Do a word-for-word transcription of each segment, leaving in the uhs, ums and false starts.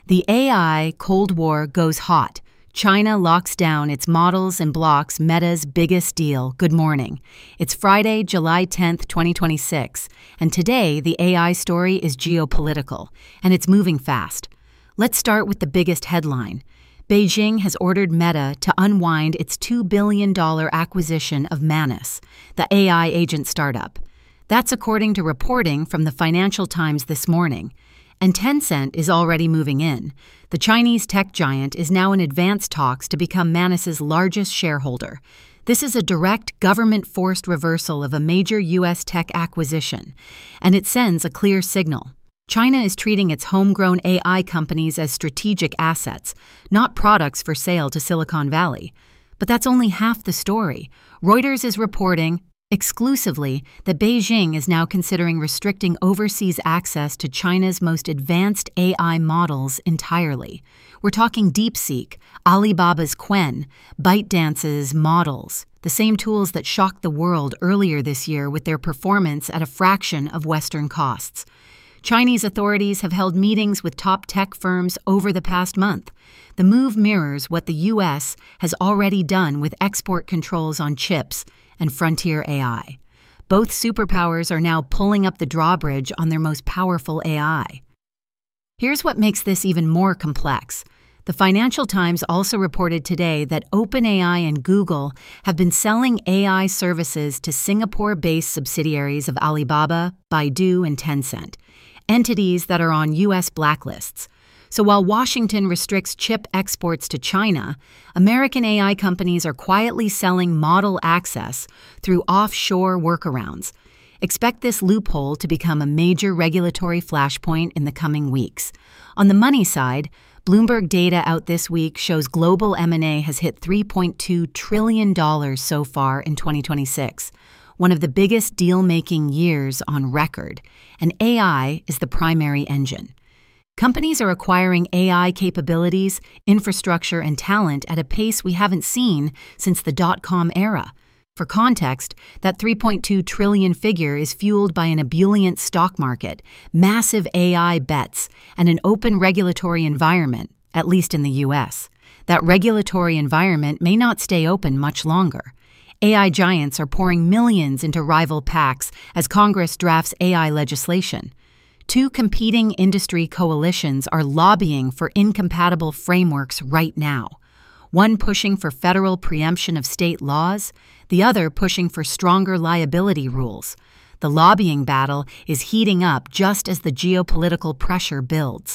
The A I Cold War goes hot. China locks down its models and blocks Meta's biggest deal. Good morning. It's Friday, July tenth, twenty twenty-six, and today the A I story is geopolitical, and it's moving fast. Let's start with the biggest headline. Beijing has ordered Meta to unwind its two billion dollars acquisition of Manus, the A I agent startup. That's according to reporting from the Financial Times this morning. And Tencent is already moving in. The Chinese tech giant is now in advanced talks to become Manus's largest shareholder. This is a direct government-forced reversal of a major U S tech acquisition, and it sends a clear signal. China is treating its homegrown A I companies as strategic assets, not products for sale to Silicon Valley. But that's only half the story. Reuters is reporting exclusively that Beijing is now considering restricting overseas access to China's most advanced A I models entirely. We're talking DeepSeek, Alibaba's Qwen, ByteDance's models, the same tools that shocked the world earlier this year with their performance at a fraction of Western costs. Chinese authorities have held meetings with top tech firms over the past month. The move mirrors what the U S has already done with export controls on chips and frontier A I. Both superpowers are now pulling up the drawbridge on their most powerful A I. Here's what makes this even more complex. The Financial Times also reported today that OpenAI and Google have been selling A I services to Singapore-based subsidiaries of Alibaba, Baidu, and Tencent, entities that are on U S blacklists. So while Washington restricts chip exports to China, American A I companies are quietly selling model access through offshore workarounds. Expect this loophole to become a major regulatory flashpoint in the coming weeks. On the money side, Bloomberg data out this week shows global M and A has hit three point two trillion dollars so far in twenty twenty-six, one of the biggest deal-making years on record, and A I is the primary engine. Companies are acquiring A I capabilities, infrastructure, and talent at a pace we haven't seen since the dot-com era. For context, that three point two trillion dollars figure is fueled by an ebullient stock market, massive A I bets, and an open regulatory environment, at least in the U S. That regulatory environment may not stay open much longer. A I giants are pouring millions into rival PACs as Congress drafts A I legislation. Two competing industry coalitions are lobbying for incompatible frameworks right now. One pushing for federal preemption of state laws, the other pushing for stronger liability rules. The lobbying battle is heating up just as the geopolitical pressure builds.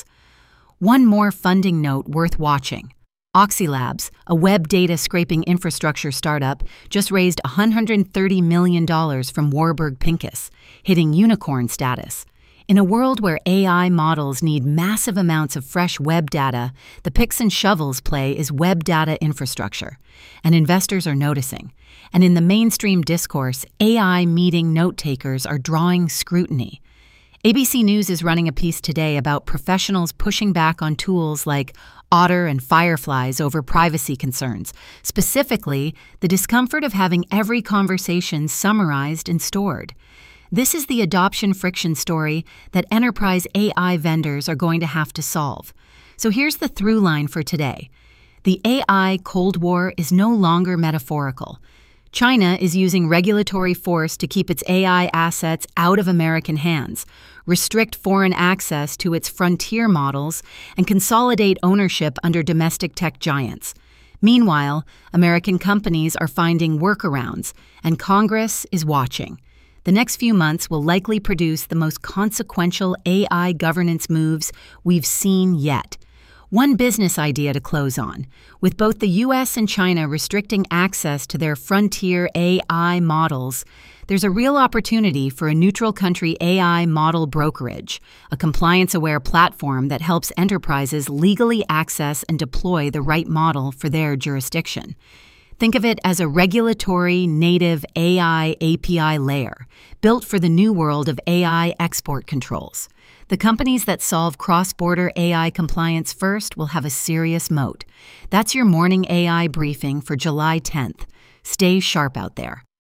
One more funding note worth watching. Oxylabs, a web data scraping infrastructure startup, just raised one hundred thirty million dollars from Warburg Pincus, hitting unicorn status. In a world where A I models need massive amounts of fresh web data, the picks and shovels play is web data infrastructure, and investors are noticing. And in the mainstream discourse, A I meeting note-takers are drawing scrutiny. A B C News is running a piece today about professionals pushing back on tools like Otter and Fireflies over privacy concerns, specifically the discomfort of having every conversation summarized and stored. This is the adoption friction story that enterprise A I vendors are going to have to solve. So here's the through line for today. The A I Cold War is no longer metaphorical. China is using regulatory force to keep its A I assets out of American hands, restrict foreign access to its frontier models, and consolidate ownership under domestic tech giants. Meanwhile, American companies are finding workarounds, and Congress is watching. The next few months will likely produce the most consequential A I governance moves we've seen yet. One business idea to close on. With both the U S and China restricting access to their frontier A I models, there's a real opportunity for a neutral country A I model brokerage, a compliance-aware platform that helps enterprises legally access and deploy the right model for their jurisdiction. Think of it as a regulatory native A I A P I layer, built for the new world of A I export controls. The companies that solve cross-border A I compliance first will have a serious moat. That's your morning A I briefing for July tenth. Stay sharp out there.